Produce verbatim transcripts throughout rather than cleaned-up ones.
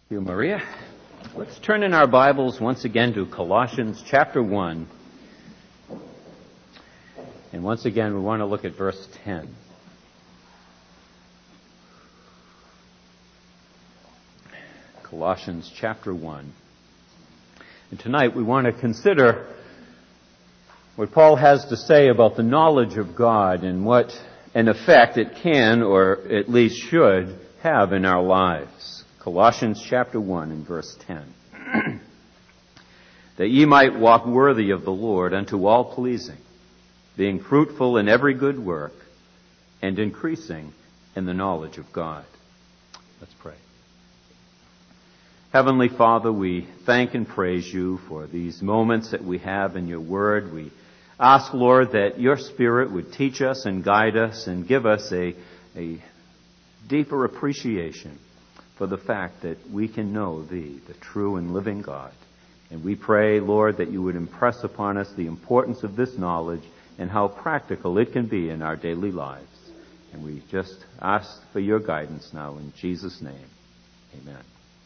Thank you, Maria. Let's turn in our Bibles once again to Colossians chapter one. And once again, we want to look at verse ten. Colossians chapter one. And tonight we want to consider what Paul has to say about the knowledge of God and what an effect it can, or at least should, have in our lives. Colossians chapter one and verse ten. That ye might walk worthy of the Lord unto all pleasing, being fruitful in every good work, and increasing in the knowledge of God. Let's pray. Heavenly Father, we thank and praise you for these moments that we have in your word. We ask, Lord, that your Spirit would teach us and guide us and give us a, a deeper appreciation for the fact that we can know thee, the true and living God. And we pray, Lord, that you would impress upon us the importance of this knowledge and how practical it can be in our daily lives. And we just ask for your guidance now in Jesus' name. Amen.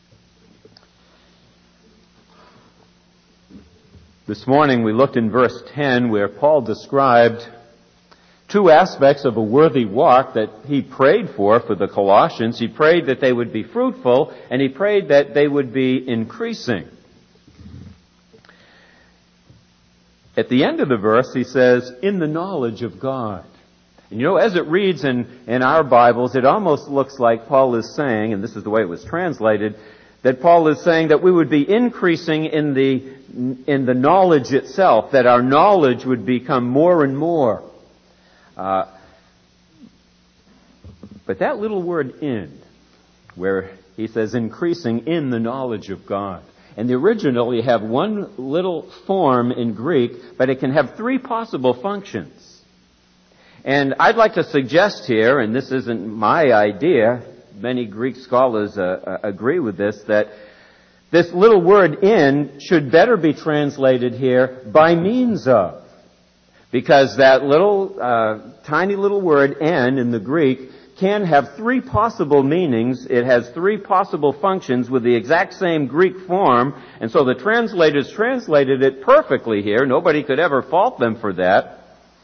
This morning we looked in verse ten where Paul described two aspects of a worthy walk that he prayed for for the Colossians. He prayed that they would be fruitful, and he prayed that they would be increasing. At the end of the verse, he says, in the knowledge of God. And you know, as it reads in, in our Bibles, it almost looks like Paul is saying, and this is the way it was translated, that Paul is saying that we would be increasing in the, in the knowledge itself, that our knowledge would become more and more. Uh, but that little word in, where he says increasing in the knowledge of God. And the original, you have one little form in Greek, but it can have three possible functions. And I'd like to suggest here, and this isn't my idea, many Greek scholars uh, agree with this, that this little word in should better be translated here by means of. Because that little, uh, tiny little word en in the Greek can have three possible meanings. It has three possible functions with the exact same Greek form. And so the translators translated it perfectly here. Nobody could ever fault them for that.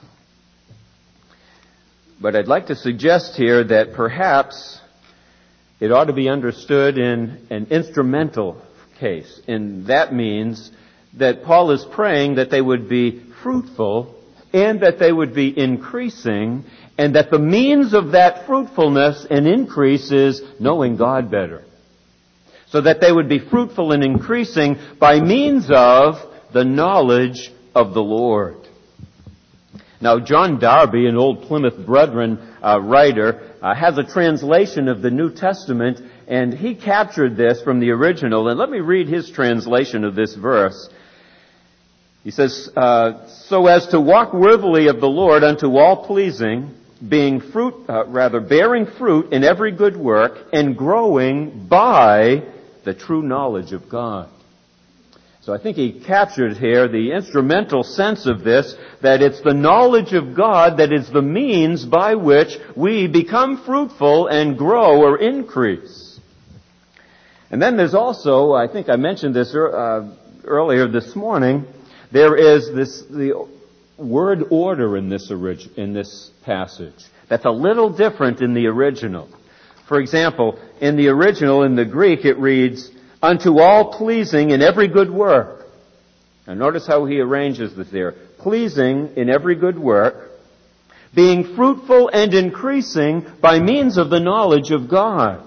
But I'd like to suggest here that perhaps it ought to be understood in an instrumental case. And that means that Paul is praying that they would be fruitful and that they would be increasing, and that the means of that fruitfulness and increase is knowing God better. So that they would be fruitful and increasing by means of the knowledge of the Lord. Now, John Darby, an old Plymouth Brethren uh, writer, uh, has a translation of the New Testament, and he captured this from the original. And let me read his translation of this verse. He says, uh, so as to walk worthily of the Lord unto all pleasing, being fruit, uh, rather bearing fruit in every good work, and growing by the true knowledge of God. So I think he captured here the instrumental sense of this, that it's the knowledge of God that is the means by which we become fruitful and grow or increase. And then there's also, I think I mentioned this uh, earlier this morning, there is this the word order in this orig- in this passage that's a little different in the original. For example, in the original, in the Greek, it reads, unto all pleasing in every good work. Now notice how he arranges this there. Pleasing in every good work, being fruitful and increasing by means of the knowledge of God.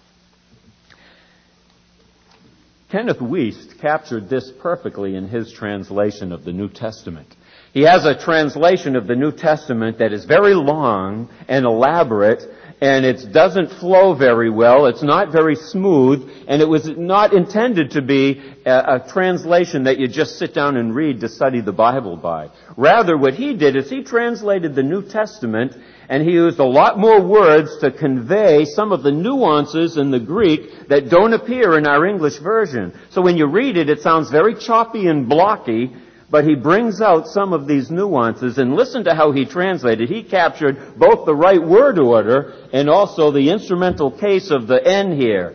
Kenneth Wuest captured this perfectly in his translation of the New Testament. He has a translation of the New Testament that is very long and elaborate, and it doesn't flow very well. It's not very smooth, and it was not intended to be a, a translation that you just sit down and read to study the Bible by. Rather, what he did is he translated the New Testament, and he used a lot more words to convey some of the nuances in the Greek that don't appear in our English version. So when you read it, it sounds very choppy and blocky, but he brings out some of these nuances. And listen to how he translated. He captured both the right word order and also the instrumental case of the N here.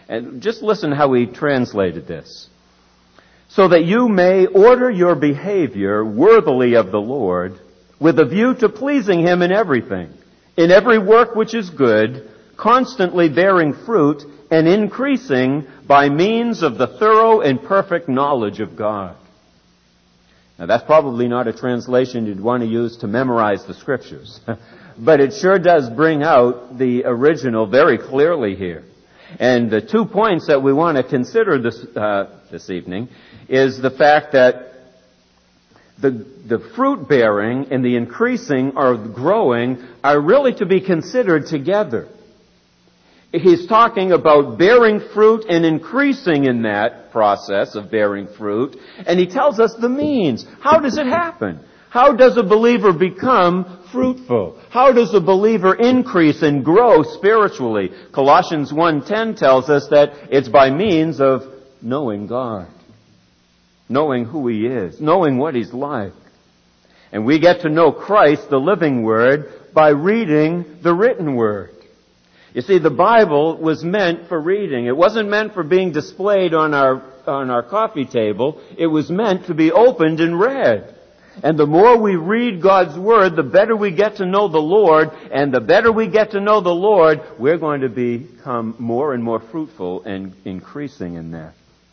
And just listen how he translated this. So that you may order your behavior worthily of the Lord, with a view to pleasing Him in everything, in every work which is good, constantly bearing fruit and increasing by means of the thorough and perfect knowledge of God. Now that's probably not a translation you'd want to use to memorize the Scriptures, but it sure does bring out the original very clearly here. And the two points that we want to consider this uh, this evening is the fact that the the fruit bearing and the increasing or growing are really to be considered together. He's talking about bearing fruit and increasing in that process of bearing fruit, and he tells us the means. How does it happen? How does a believer become fruitful? How does a believer increase and grow spiritually? Colossians one ten tells us that it's by means of knowing God, knowing who He is, knowing what He's like. And we get to know Christ, the living Word, by reading the written Word. You see, the Bible was meant for reading. It wasn't meant for being displayed on our on our coffee table. It was meant to be opened and read. And the more we read God's Word, the better we get to know the Lord. And the better we get to know the Lord, we're going to become more and more fruitful and increasing in that.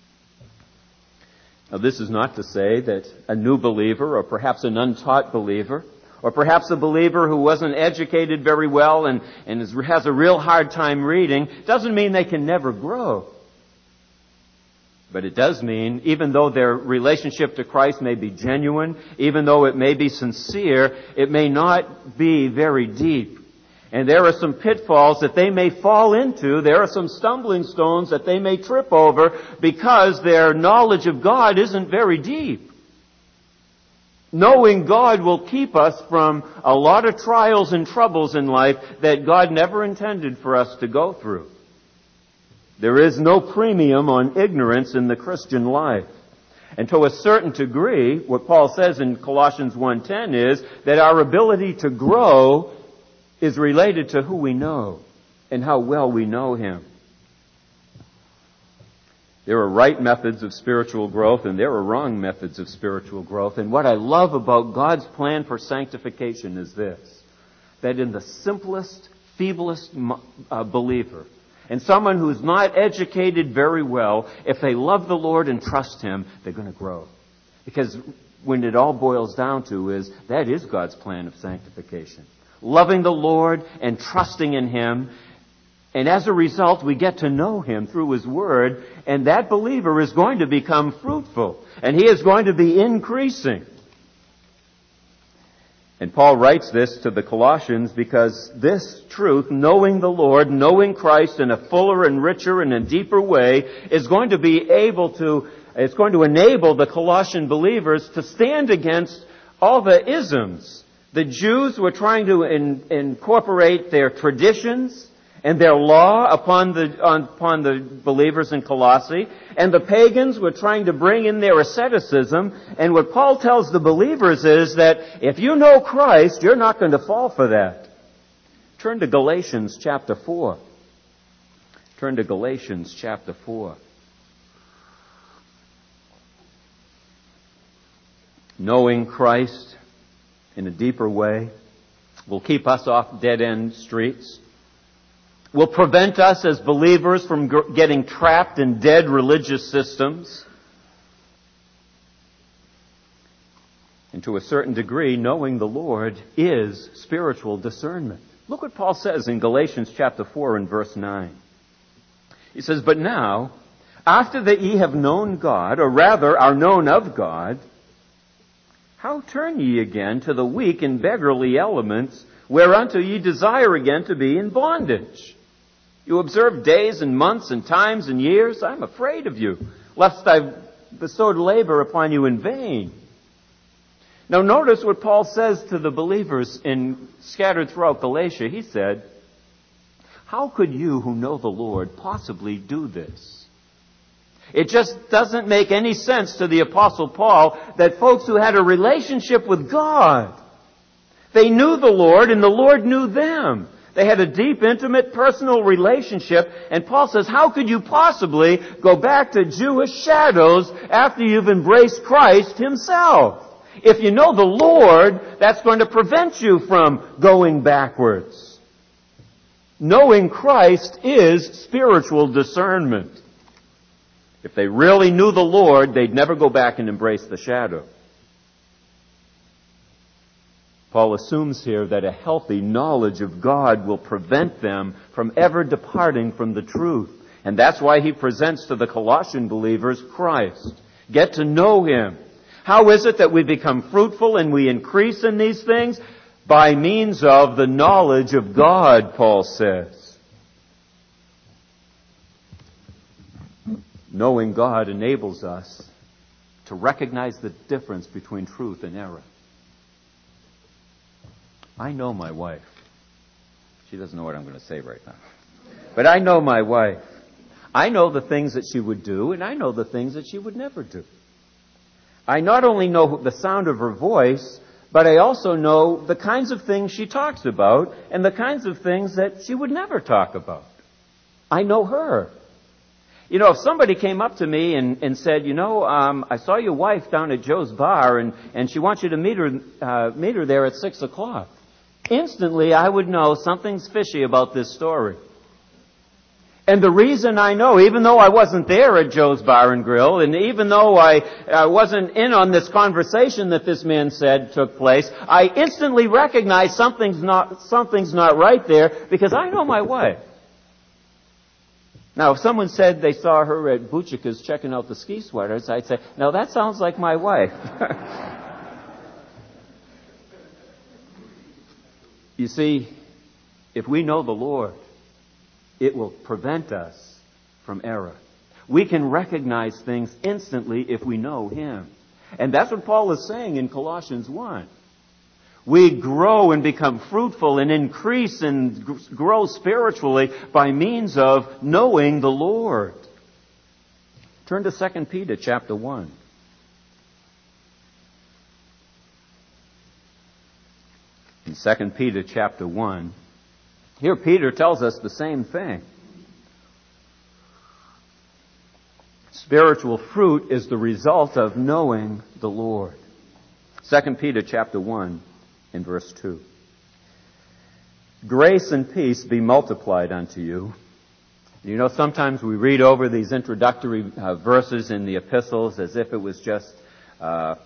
Now, this is not to say that a new believer, or perhaps an untaught believer, or perhaps a believer who wasn't educated very well and, and is, has a real hard time reading, doesn't mean they can never grow. But it does mean, even though their relationship to Christ may be genuine, even though it may be sincere, it may not be very deep. And there are some pitfalls that they may fall into. There are some stumbling stones that they may trip over because their knowledge of God isn't very deep. Knowing God will keep us from a lot of trials and troubles in life that God never intended for us to go through. There is no premium on ignorance in the Christian life. And to a certain degree, what Paul says in Colossians one ten is that our ability to grow is related to who we know and how well we know Him. There are right methods of spiritual growth and there are wrong methods of spiritual growth. And what I love about God's plan for sanctification is this, that in the simplest, feeblest uh, believer, and someone who's not educated very well, if they love the Lord and trust Him, they're going to grow. Because when it all boils down to is, that is God's plan of sanctification. Loving the Lord and trusting in Him. And as a result, we get to know Him through His Word, and that believer is going to become fruitful, and he is going to be increasing. And Paul writes this to the Colossians because this truth, knowing the Lord, knowing Christ in a fuller and richer and a deeper way, is going to be able to, it's going to enable the Colossian believers to stand against all the isms. The Jews were trying to in, incorporate their traditions and their law upon the on, upon the believers in Colossae, and the pagans were trying to bring in their asceticism. And what Paul tells the believers is that if you know Christ, you're not going to fall for that. Turn to Galatians chapter four. Turn to Galatians chapter four. Knowing Christ in a deeper way will keep us off dead-end streets, will prevent us as believers from getting trapped in dead religious systems. And to a certain degree, knowing the Lord is spiritual discernment. Look what Paul says in Galatians chapter four and verse nine. He says, "But now, after that ye have known God, or rather are known of God, how turn ye again to the weak and beggarly elements, whereunto ye desire again to be in bondage? You observe days and months and times and years. I'm afraid of you, lest I bestowed labor upon you in vain." Now notice what Paul says to the believers in scattered throughout Galatia. He said, how could you who know the Lord possibly do this? It just doesn't make any sense to the Apostle Paul that folks who had a relationship with God, they knew the Lord and the Lord knew them. They had a deep, intimate, personal relationship. And Paul says, how could you possibly go back to Jewish shadows after you've embraced Christ Himself? If you know the Lord, that's going to prevent you from going backwards. Knowing Christ is spiritual discernment. If they really knew the Lord, they'd never go back and embrace the shadow. Paul assumes here that a healthy knowledge of God will prevent them from ever departing from the truth. And that's why he presents to the Colossian believers Christ. Get to know Him. How is it that we become fruitful and we increase in these things? By means of the knowledge of God, Paul says. Knowing God enables us to recognize the difference between truth and error. I know my wife. She doesn't know what I'm going to say right now. But I know my wife. I know the things that she would do, and I know the things that she would never do. I not only know the sound of her voice, but I also know the kinds of things she talks about and the kinds of things that she would never talk about. I know her. You know, if somebody came up to me and, and said, you know, um, I saw your wife down at Joe's bar, and, and she wants you to meet her, uh, meet her there at six o'clock. Instantly, I would know something's fishy about this story. And the reason I know, even though I wasn't there at Joe's Bar and Grill, and even though I, I wasn't in on this conversation that this man said took place, I instantly recognize something's not, something's not right there because I know my wife. Now, if someone said they saw her at Butchika's checking out the ski sweaters, I'd say, no, that sounds like my wife. You see, if we know the Lord, it will prevent us from error. We can recognize things instantly if we know Him. And that's what Paul is saying in Colossians one. We grow and become fruitful and increase and grow spiritually by means of knowing the Lord. Turn to Second Peter chapter one. In Second Peter chapter one, here Peter tells us the same thing. Spiritual fruit is the result of knowing the Lord. Second Peter chapter one in verse two. Grace and peace be multiplied unto you. You know, sometimes we read over these introductory uh, verses in the epistles as if it was just, uh,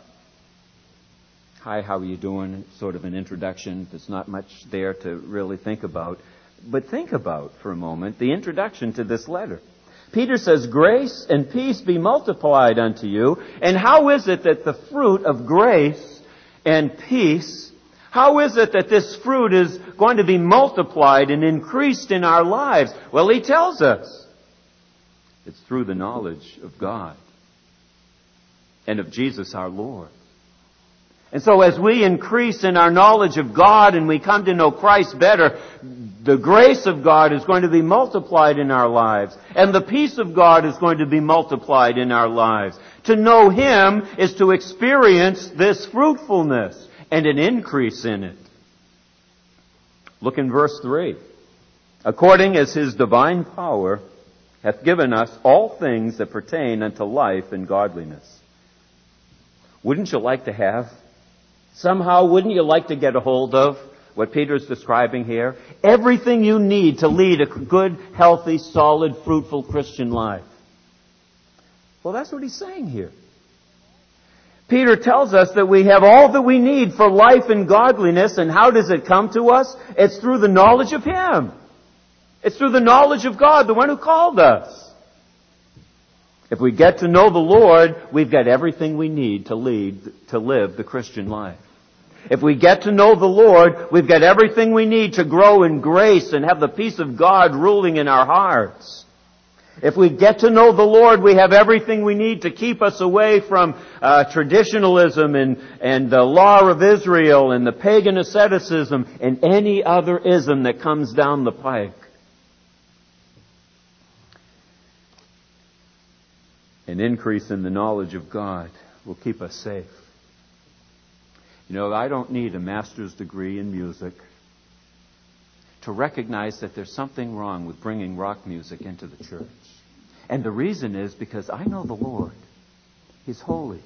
hi, how are you doing? Sort of an introduction. There's not much there to really think about. But think about, for a moment, the introduction to this letter. Peter says, grace and peace be multiplied unto you. And how is it that the fruit of grace and peace, how is it that this fruit is going to be multiplied and increased in our lives? Well, he tells us. It's through the knowledge of God and of Jesus our Lord. And so as we increase in our knowledge of God and we come to know Christ better, the grace of God is going to be multiplied in our lives. And the peace of God is going to be multiplied in our lives. To know Him is to experience this fruitfulness and an increase in it. Look in verse three. According as His divine power hath given us all things that pertain unto life and godliness. Wouldn't you like to have? Somehow, wouldn't you like to get a hold of what Peter's describing here? Everything you need to lead a good, healthy, solid, fruitful Christian life. Well, that's what he's saying here. Peter tells us that we have all that we need for life and godliness, and how does it come to us? It's through the knowledge of Him. It's through the knowledge of God, the one who called us. If we get to know the Lord, we've got everything we need to lead, to live the Christian life. If we get to know the Lord, we've got everything we need to grow in grace and have the peace of God ruling in our hearts. If we get to know the Lord, we have everything we need to keep us away from uh, traditionalism and, and the law of Israel and the pagan asceticism and any other ism that comes down the pike. An increase in the knowledge of God will keep us safe. You know, I don't need a master's degree in music to to recognize that there's something wrong with bringing rock music into the church. And the reason is because I know the Lord. He's holy.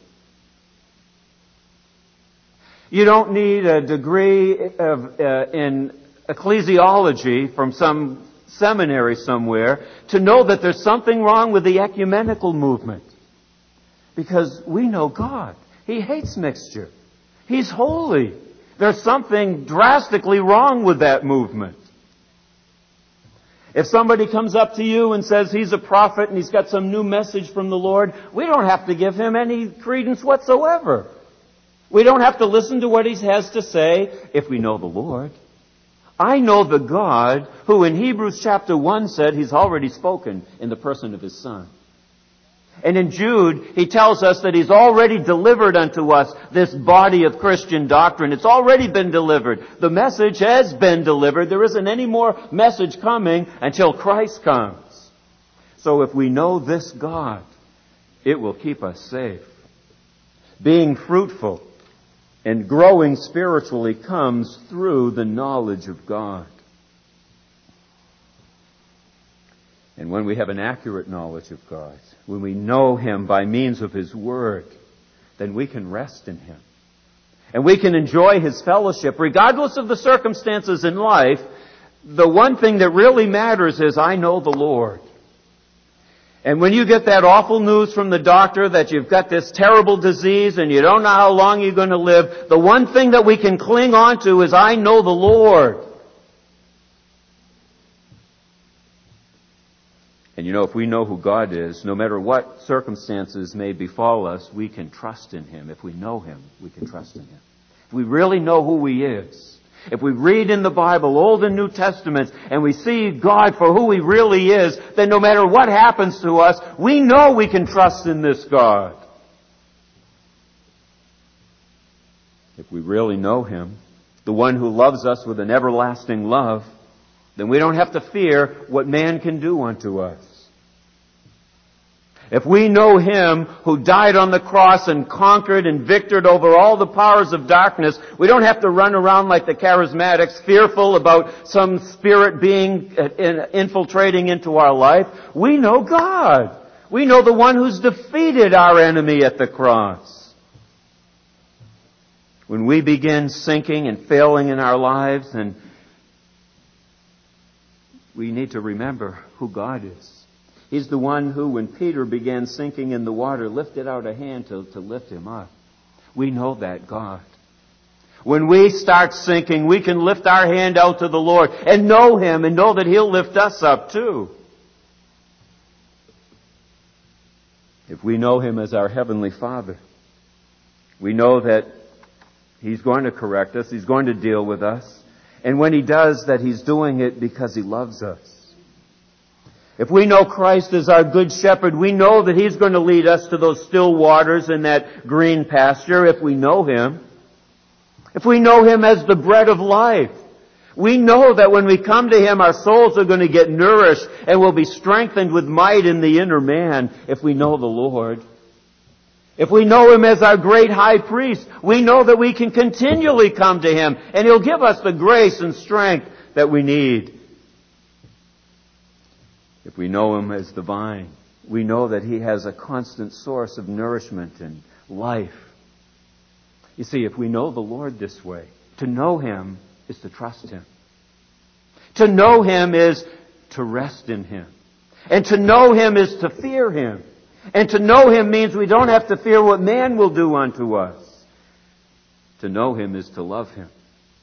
You don't need a degree of, uh, in ecclesiology from some seminary somewhere to know that there's something wrong with the ecumenical movement. Because we know God. He hates mixture. He's holy. There's something drastically wrong with that movement. If somebody comes up to you and says he's a prophet and he's got some new message from the Lord, we don't have to give him any credence whatsoever. We don't have to listen to what he has to say if we know the Lord. I know the God who in Hebrews chapter one said he's already spoken in the person of his Son. And in Jude, he tells us that he's already delivered unto us this body of Christian doctrine. It's already been delivered. The message has been delivered. There isn't any more message coming until Christ comes. So if we know this God, it will keep us safe. Being fruitful and growing spiritually comes through the knowledge of God. And when we have an accurate knowledge of God, when we know Him by means of His Word, then we can rest in Him. And we can enjoy His fellowship. Regardless of the circumstances in life, the one thing that really matters is, I know the Lord. And when you get that awful news from the doctor that you've got this terrible disease and you don't know how long you're going to live, the one thing that we can cling on to is, I know the Lord. And you know, if we know who God is, no matter what circumstances may befall us, we can trust in Him. If we know Him, we can trust in Him. If we really know who He is, if we read in the Bible, Old and New Testaments, and we see God for who He really is, then no matter what happens to us, we know we can trust in this God. If we really know Him, the one who loves us with an everlasting love, then we don't have to fear what man can do unto us. If we know Him who died on the cross and conquered and victored over all the powers of darkness, we don't have to run around like the charismatics, fearful about some spirit being infiltrating into our life. We know God. We know the one who's defeated our enemy at the cross. When we begin sinking and failing in our lives, and we need to remember who God is. He's the one who, when Peter began sinking in the water, lifted out a hand to, to lift him up. We know that God. When we start sinking, we can lift our hand out to the Lord and know Him and know that He'll lift us up too. If we know Him as our Heavenly Father, we know that He's going to correct us, He's going to deal with us. And when He does, that He's doing it because He loves us. If we know Christ as our good shepherd, we know that He's going to lead us to those still waters and that green pasture if we know Him. If we know Him as the bread of life, we know that when we come to Him, our souls are going to get nourished and will be strengthened with might in the inner man if we know the Lord. If we know Him as our great high priest, we know that we can continually come to Him and He'll give us the grace and strength that we need. If we know Him as the vine, we know that He has a constant source of nourishment and life. You see, if we know the Lord this way, to know Him is to trust Him. To know Him is to rest in Him. And to know Him is to fear Him. And to know Him means we don't have to fear what man will do unto us. To know Him is to love Him.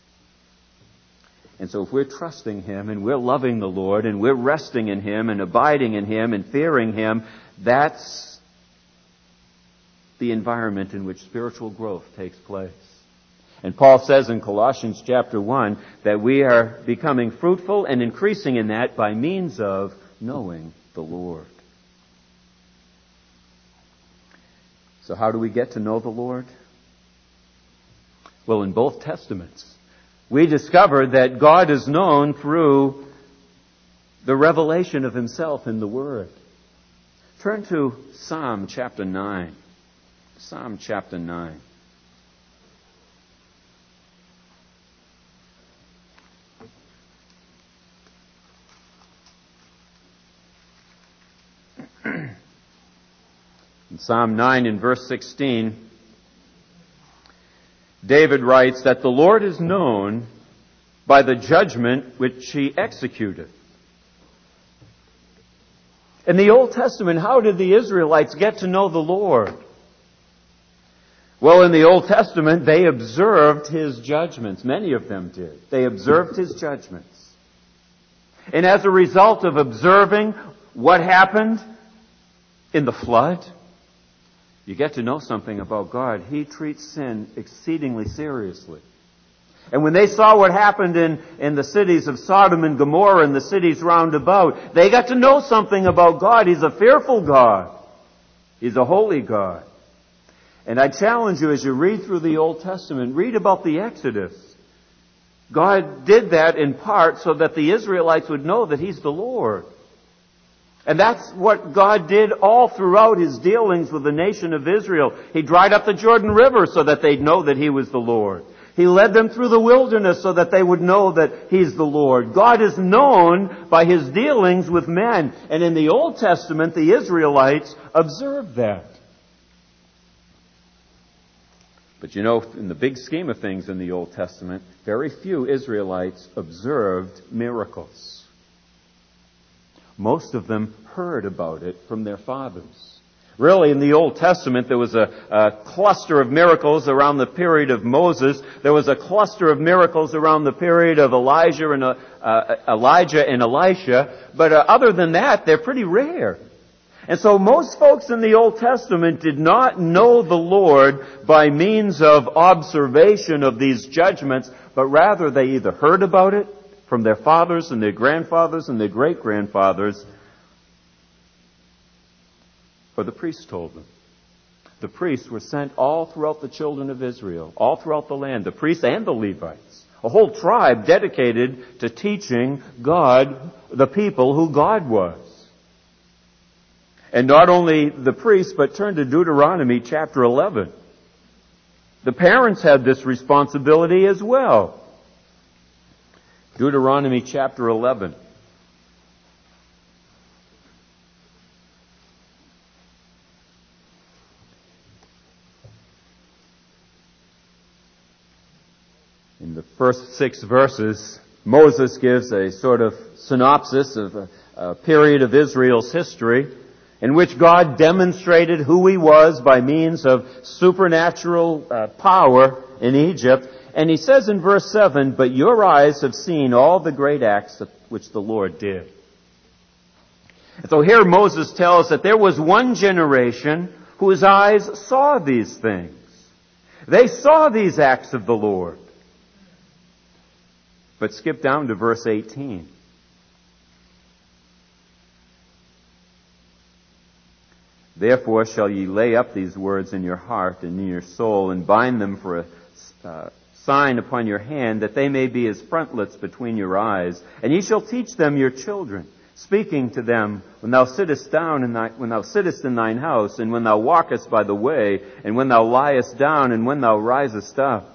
And so if we're trusting Him and we're loving the Lord and we're resting in Him and abiding in Him and fearing Him, that's the environment in which spiritual growth takes place. And Paul says in Colossians chapter one that we are becoming fruitful and increasing in that by means of knowing the Lord. So how do we get to know the Lord? Well, in both Testaments, we discover that God is known through the revelation of Himself in the Word. Turn to Psalm chapter nine. Psalm chapter nine. In Psalm nine in verse sixteen, David writes that the Lord is known by the judgment which he executeth. In the Old Testament, how did the Israelites get to know the Lord? Well, in the Old Testament, they observed His judgments. Many of them did. They observed His judgments. And as a result of observing what happened in the flood, you get to know something about God. He treats sin exceedingly seriously. And when they saw what happened in, in the cities of Sodom and Gomorrah and the cities round about, they got to know something about God. He's a fearful God. He's a holy God. And I challenge you, as you read through the Old Testament, read about the Exodus. God did that in part so that the Israelites would know that He's the Lord. And that's what God did all throughout His dealings with the nation of Israel. He dried up the Jordan River so that they'd know that He was the Lord. He led them through the wilderness so that they would know that He's the Lord. God is known by His dealings with men. And in the Old Testament, the Israelites observed that. But you know, in the big scheme of things in the Old Testament, very few Israelites observed miracles. Most of them heard about it from their fathers. Really, in the Old Testament, there was a, a cluster of miracles around the period of Moses. There was a cluster of miracles around the period of Elijah and uh, uh, Elijah and Elisha. But uh, other than that, they're pretty rare. And so most folks in the Old Testament did not know the Lord by means of observation of these judgments, but rather they either heard about it from their fathers and their grandfathers and their great-grandfathers, or the priests told them. The priests were sent all throughout the children of Israel, all throughout the land, the priests and the Levites. A whole tribe dedicated to teaching God, the people, who God was. And not only the priests, but turn to Deuteronomy chapter eleven. The parents had this responsibility as well. Deuteronomy chapter eleven. In the first six verses, Moses gives a sort of synopsis of a, a period of Israel's history in which God demonstrated who He was by means of supernatural uh, power in Egypt. And He says in verse seven, "But your eyes have seen all the great acts which the Lord did." And so here Moses tells that there was one generation whose eyes saw these things. They saw these acts of the Lord. But skip down to verse eighteen. "Therefore shall ye lay up these words in your heart and in your soul, and bind them for a uh, sign upon your hand, that they may be as frontlets between your eyes. And ye shall teach them your children, speaking to them when thou sittest down, and when thou sittest in thine house, and when thou walkest by the way, and when thou liest down, and when thou risest up."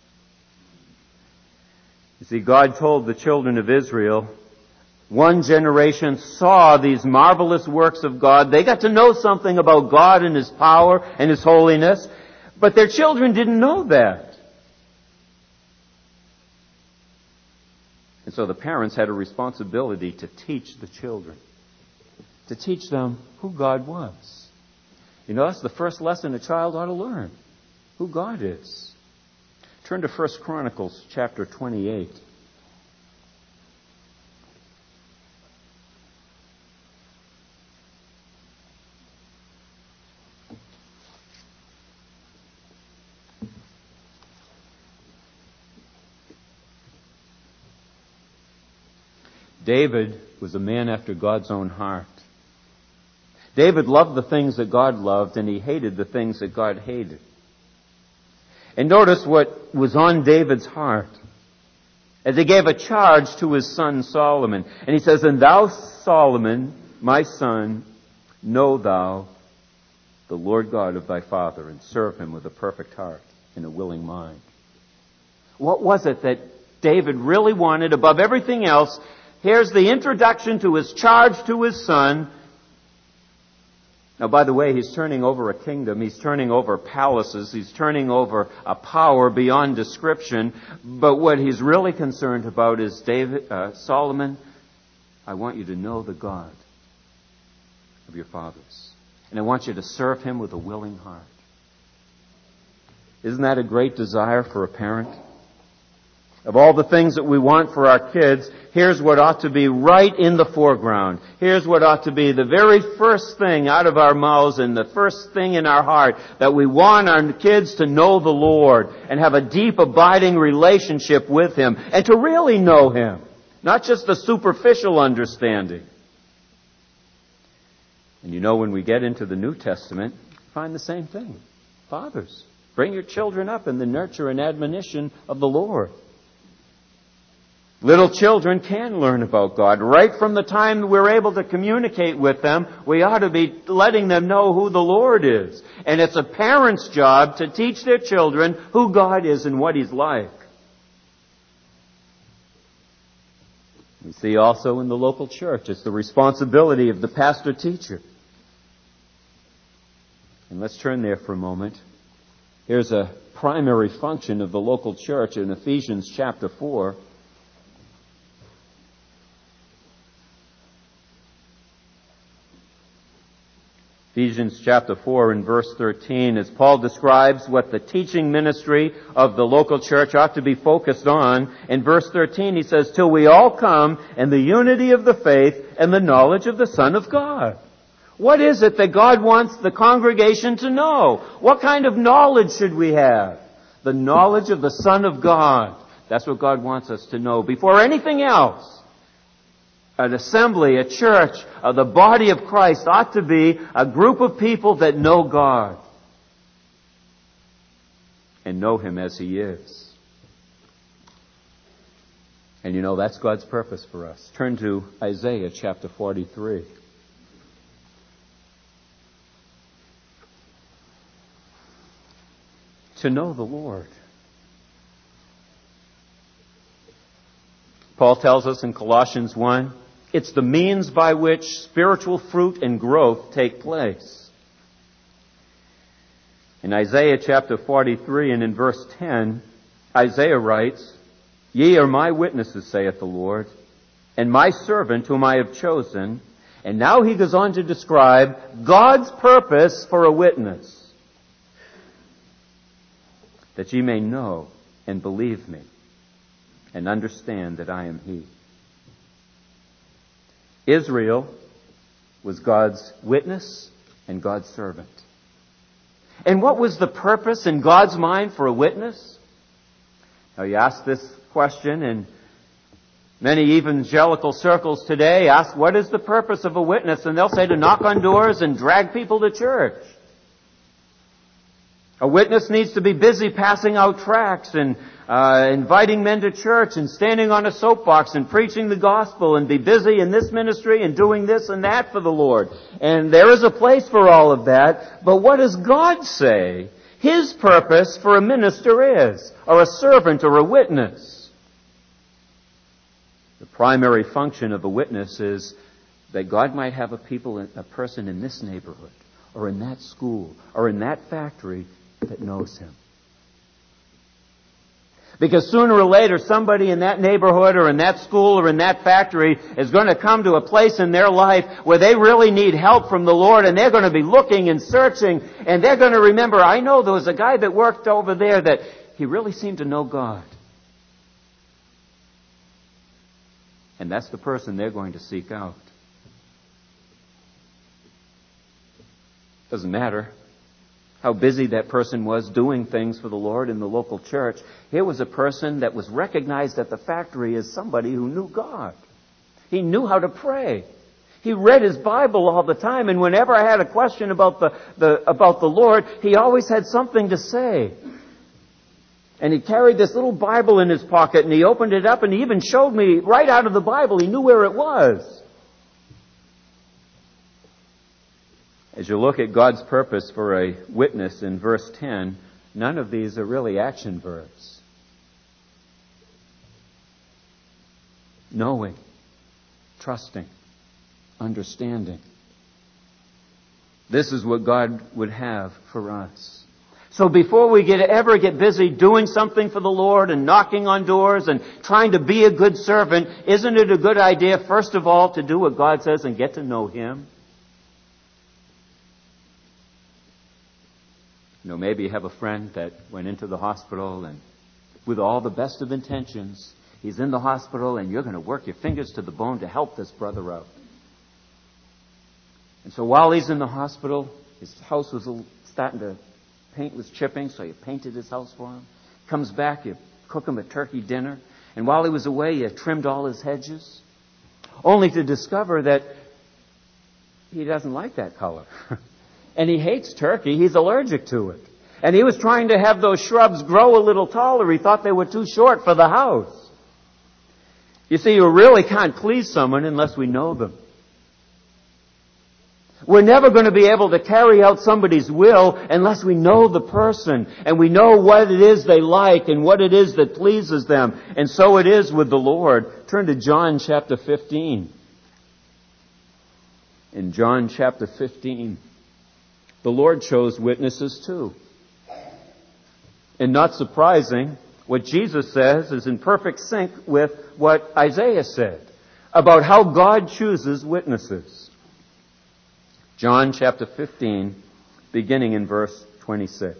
You see, God told the children of Israel, one generation saw these marvelous works of God. They got to know something about God and His power and His holiness, but their children didn't know that. And so the parents had a responsibility to teach the children, to teach them who God was. You know, that's the first lesson a child ought to learn, who God is. Turn to First Chronicles chapter twenty-eight. David was a man after God's own heart. David loved the things that God loved, and he hated the things that God hated. And notice what was on David's heart as he gave a charge to his son Solomon. And he says, "And thou, Solomon, my son, know thou the Lord God of thy father, and serve Him with a perfect heart and a willing mind." What was it that David really wanted above everything else? Here's the introduction to his charge to his son. Now, by the way, he's turning over a kingdom. He's turning over palaces. He's turning over a power beyond description. But what he's really concerned about is, David, uh, Solomon, I want you to know the God of your fathers. And I want you to serve him with a willing heart. Isn't that a great desire for a parent? Of all the things that we want for our kids, here's what ought to be right in the foreground. Here's what ought to be the very first thing out of our mouths and the first thing in our heart, that we want our kids to know the Lord and have a deep, abiding relationship with him and to really know him, not just a superficial understanding. And you know, when we get into the New Testament, we find the same thing. Fathers, bring your children up in the nurture and admonition of the Lord. Little children can learn about God. Right from the time we're able to communicate with them, we ought to be letting them know who the Lord is. And it's a parent's job to teach their children who God is and what he's like. We see also in the local church, it's the responsibility of the pastor-teacher. And let's turn there for a moment. Here's a primary function of the local church in Ephesians chapter four. Ephesians chapter four and verse thirteen, as Paul describes what the teaching ministry of the local church ought to be focused on. In verse thirteen he says, till we all come in the unity of the faith and the knowledge of the Son of God. What is it that God wants the congregation to know? What kind of knowledge should we have? The knowledge of the Son of God. That's what God wants us to know before anything else. An assembly, a church, uh, the body of Christ ought to be a group of people that know God and know him as he is. And you know, that's God's purpose for us. Turn to Isaiah chapter forty-three. To know the Lord. Paul tells us in Colossians one, it's the means by which spiritual fruit and growth take place. In Isaiah chapter forty-three and in verse ten, Isaiah writes, ye are my witnesses, saith the Lord, and my servant whom I have chosen. And now he goes on to describe God's purpose for a witness. That ye may know and believe me and understand that I am he. Israel was God's witness and God's servant. And what was the purpose in God's mind for a witness? Now you ask this question, and many evangelical circles today ask, what is the purpose of a witness? And they'll say to knock on doors and drag people to church. A witness needs to be busy passing out tracts and uh, inviting men to church and standing on a soapbox and preaching the gospel and be busy in this ministry and doing this and that for the Lord. And there is a place for all of that. But what does God say His purpose for a minister is, or a servant or a witness? The primary function of a witness is that God might have a people, a person in this neighborhood or in that school or in that factory that knows Him. Because sooner or later, somebody in that neighborhood or in that school or in that factory is going to come to a place in their life where they really need help from the Lord, and they're going to be looking and searching, and they're going to remember, I know there was a guy that worked over there that he really seemed to know God. And that's the person they're going to seek out. Doesn't matter how busy that person was doing things for the Lord in the local church. Here was a person that was recognized at the factory as somebody who knew God. He knew how to pray. He read his Bible all the time, and whenever I had a question about the, the, about the Lord, he always had something to say. And he carried this little Bible in his pocket, and he opened it up, and he even showed me right out of the Bible. He knew where it was. As you look at God's purpose for a witness in verse ten, none of these are really action verbs. Knowing, trusting, understanding. This is what God would have for us. So before we get ever get busy doing something for the Lord and knocking on doors and trying to be a good servant, isn't it a good idea, first of all, to do what God says and get to know Him? You know, maybe you have a friend that went into the hospital and with all the best of intentions, he's in the hospital and you're going to work your fingers to the bone to help this brother out. And so while he's in the hospital, his house was starting to, paint was chipping, so you painted his house for him. Comes back, you cook him a turkey dinner. And while he was away, you trimmed all his hedges. Only to discover that he doesn't like that color. And he hates turkey. He's allergic to it. And he was trying to have those shrubs grow a little taller. He thought they were too short for the house. You see, you really can't please someone unless we know them. We're never going to be able to carry out somebody's will unless we know the person and we know what it is they like and what it is that pleases them. And so it is with the Lord. Turn to John chapter fifteen. In John chapter fifteen, the Lord chose witnesses too. And not surprising, what Jesus says is in perfect sync with what Isaiah said about how God chooses witnesses. John chapter fifteen, beginning in verse twenty-six.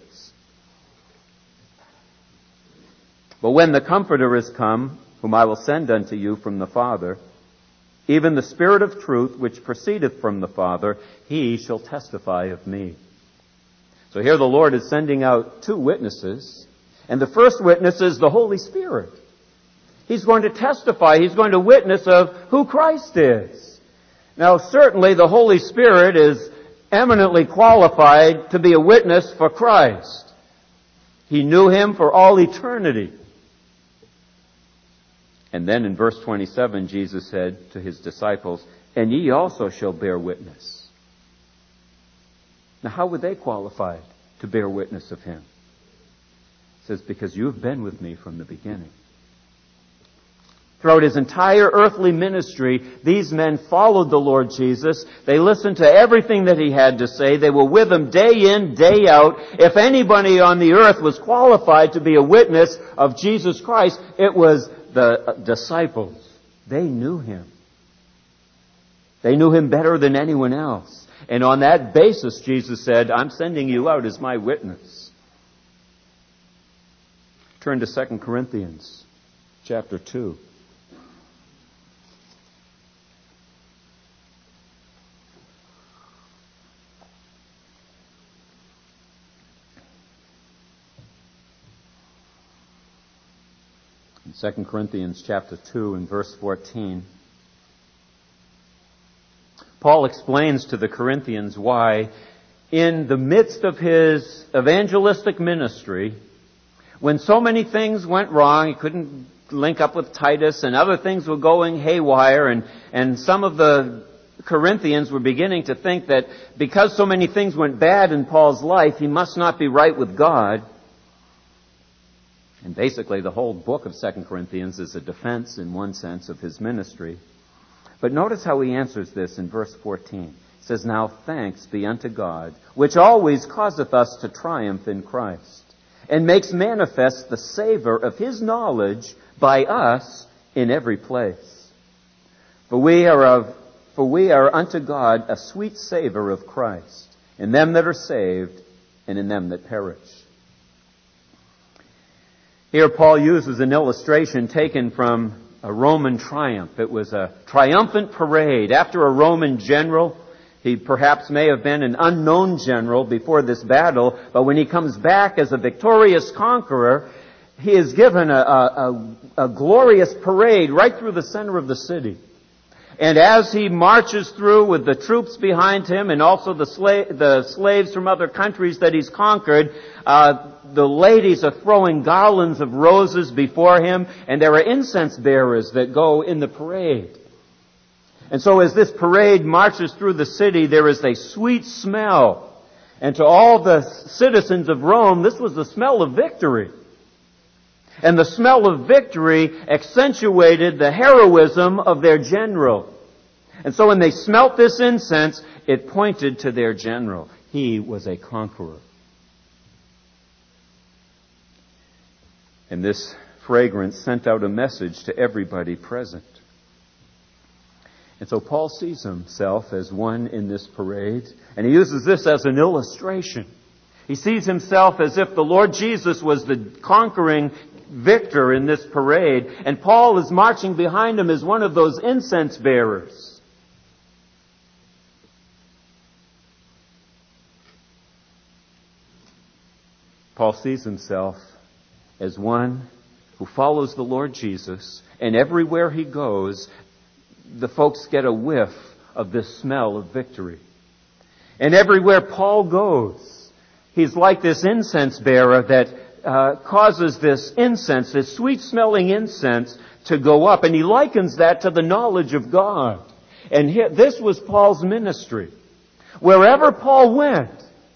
But when the Comforter is come, whom I will send unto you from the Father, even the Spirit of truth which proceedeth from the Father, He shall testify of me. So here the Lord is sending out two witnesses, and the first witness is the Holy Spirit. He's going to testify, He's going to witness of who Christ is. Now, certainly the Holy Spirit is eminently qualified to be a witness for Christ. He knew Him for all eternity. And then in verse twenty-seven, Jesus said to His disciples, "And ye also shall bear witness." Now, how were they qualified to bear witness of Him? It says, "Because you have been with me from the beginning." Throughout His entire earthly ministry, these men followed the Lord Jesus. They listened to everything that He had to say. They were with Him day in, day out. If anybody on the earth was qualified to be a witness of Jesus Christ, it was the disciples. They knew Him. They knew Him better than anyone else. And on that basis, Jesus said, "I'm sending you out as my witness." Turn to Second Corinthians chapter two. In Second Corinthians chapter two and verse fourteen, Paul explains to the Corinthians why in the midst of his evangelistic ministry, when so many things went wrong, he couldn't link up with Titus and other things were going haywire, and, and some of the Corinthians were beginning to think that because so many things went bad in Paul's life, he must not be right with God. And basically the whole book of Second Corinthians is a defense in one sense of his ministry. But notice how he answers this in verse fourteen. It says, "Now thanks be unto God, which always causeth us to triumph in Christ, and makes manifest the savor of His knowledge by us in every place. For we are of, for we are unto God a sweet savor of Christ, in them that are saved, and in them that perish." Here Paul uses an illustration taken from a Roman triumph. It was a triumphant parade. After a Roman general, he perhaps may have been an unknown general before this battle, but when he comes back as a victorious conqueror, he is given a, a, a, a glorious parade right through the center of the city. And as he marches through with the troops behind him and also the, sla- the slaves from other countries that he's conquered, uh, the ladies are throwing garlands of roses before him, and there are incense bearers that go in the parade. And so as this parade marches through the city, there is a sweet smell. And to all the citizens of Rome, this was the smell of victory. And the smell of victory accentuated the heroism of their general. And so when they smelt this incense, it pointed to their general. He was a conqueror. And this fragrance sent out a message to everybody present. And so Paul sees himself as one in this parade, and he uses this as an illustration. He sees himself as if the Lord Jesus was the conquering victor in this parade, and Paul is marching behind him as one of those incense bearers. Paul sees himself as one who follows the Lord Jesus, and everywhere he goes, the folks get a whiff of this smell of victory. And everywhere Paul goes, he's like this incense bearer that uh, causes this incense, this sweet-smelling incense, to go up. And he likens that to the knowledge of God. And here, this was Paul's ministry. Wherever Paul went,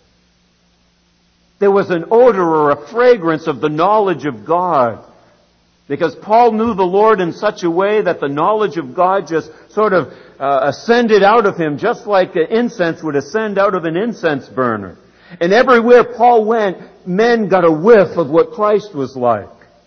there was an odor or a fragrance of the knowledge of God. Because Paul knew the Lord in such a way that the knowledge of God just sort of uh, ascended out of him, just like the incense would ascend out of an incense burner. And everywhere Paul went, men got a whiff of what Christ was like.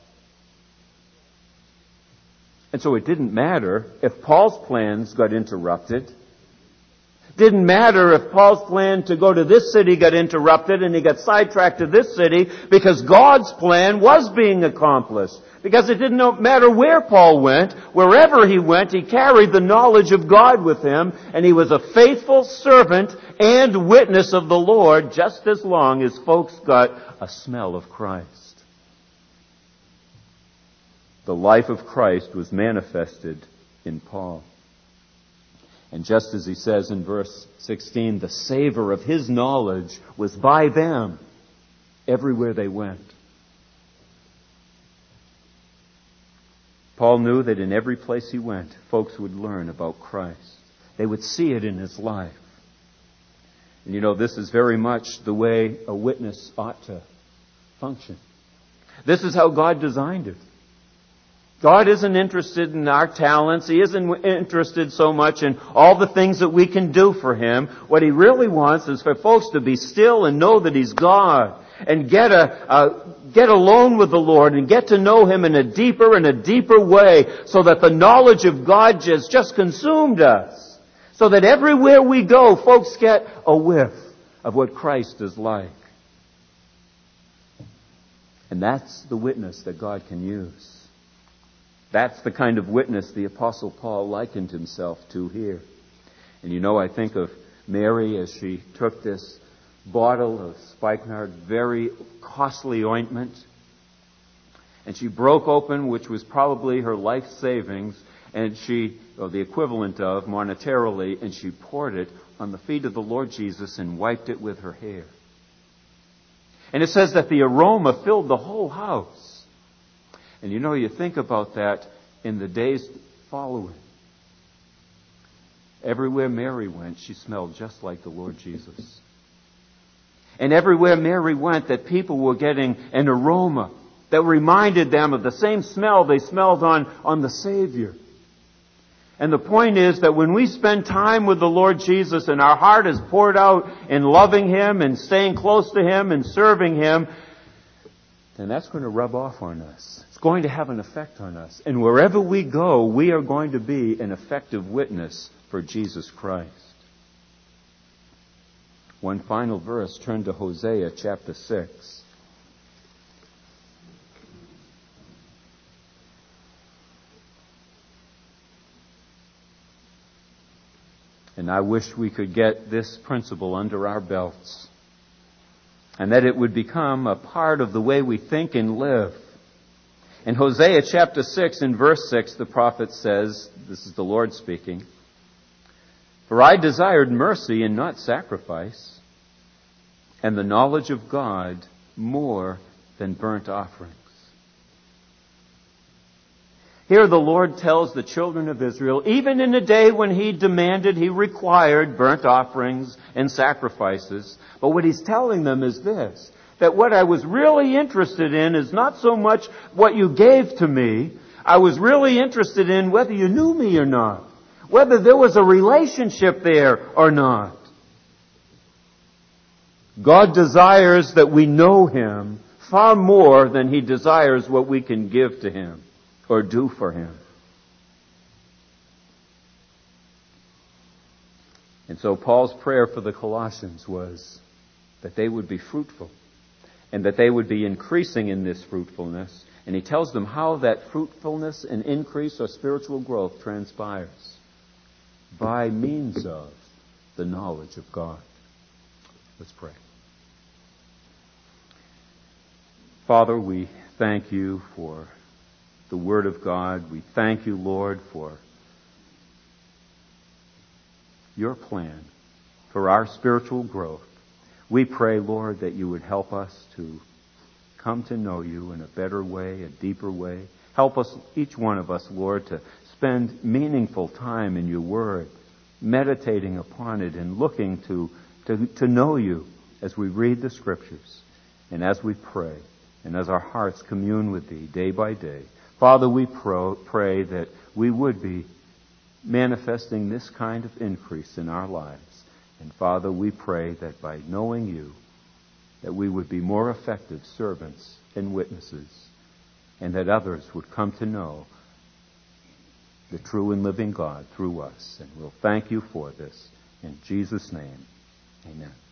And so it didn't matter if Paul's plans got interrupted. Didn't matter if Paul's plan to go to this city got interrupted and he got sidetracked to this city, because God's plan was being accomplished. Because it didn't matter where Paul went, wherever he went, he carried the knowledge of God with him, and he was a faithful servant and witness of the Lord just as long as folks got a smell of Christ. The life of Christ was manifested in Paul. And just as he says in verse sixteen, the savor of his knowledge was by them everywhere they went. Paul knew that in every place he went, folks would learn about Christ. They would see it in his life. And you know, this is very much the way a witness ought to function. This is how God designed it. God isn't interested in our talents. He isn't interested so much in all the things that we can do for Him. What He really wants is for folks to be still and know that He's God. And get a, a get alone with the Lord and get to know Him in a deeper and a deeper way, so that the knowledge of God just, just consumed us. So that everywhere we go, folks get a whiff of what Christ is like. And that's the witness that God can use. That's the kind of witness the Apostle Paul likened himself to here. And you know, I think of Mary as she took this bottle of spikenard, very costly ointment, and she broke open, which was probably her life savings, and she, or the equivalent of monetarily, and she poured it on the feet of the Lord Jesus and wiped it with her hair. And it says that the aroma filled the whole house. And you know, you think about that in the days following. Everywhere Mary went, she smelled just like the Lord Jesus. And everywhere Mary went, that people were getting an aroma that reminded them of the same smell they smelled on, on the Savior. And the point is that when we spend time with the Lord Jesus and our heart is poured out in loving Him and staying close to Him and serving Him, then that's going to rub off on us. It's going to have an effect on us. And wherever we go, we are going to be an effective witness for Jesus Christ. One final verse, turn to Hosea chapter six. And I wish we could get this principle under our belts, and that it would become a part of the way we think and live. In Hosea chapter six, in verse six, the prophet says, this is the Lord speaking, "For I desired mercy and not sacrifice, and the knowledge of God more than burnt offerings." Here the Lord tells the children of Israel, even in a day when He demanded, He required burnt offerings and sacrifices, but what He's telling them is this, that what I was really interested in is not so much what you gave to me. I was really interested in whether you knew me or not, whether there was a relationship there or not. God desires that we know Him far more than He desires what we can give to Him or do for Him. And so Paul's prayer for the Colossians was that they would be fruitful and that they would be increasing in this fruitfulness. And he tells them how that fruitfulness and increase or spiritual growth transpires by means of the knowledge of God. Let's pray. Father, we thank you for the Word of God. We thank you, Lord, for your plan for our spiritual growth. We pray, Lord, that you would help us to come to know you in a better way, a deeper way. Help us, each one of us, Lord, to spend meaningful time in your Word, meditating upon it and looking to, to, to know you as we read the Scriptures and as we pray and as our hearts commune with thee day by day. Father, we pro- pray that we would be manifesting this kind of increase in our lives. And Father, we pray that by knowing you, that we would be more effective servants and witnesses, and that others would come to know the true and living God through us. And we'll thank you for this. In Jesus' name, amen.